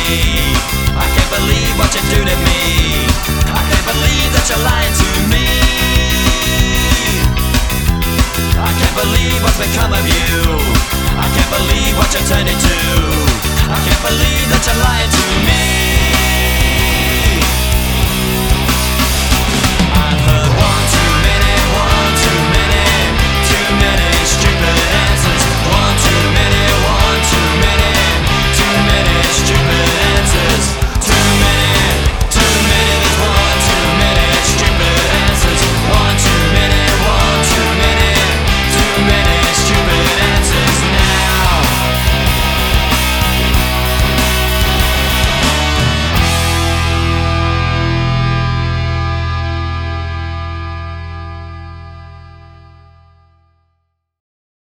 I can't believe what you do to me. I can't believe that you're lying to me. I can't believe what's become of you. I can't believe what you turned into. I can't believe that you're lying to me.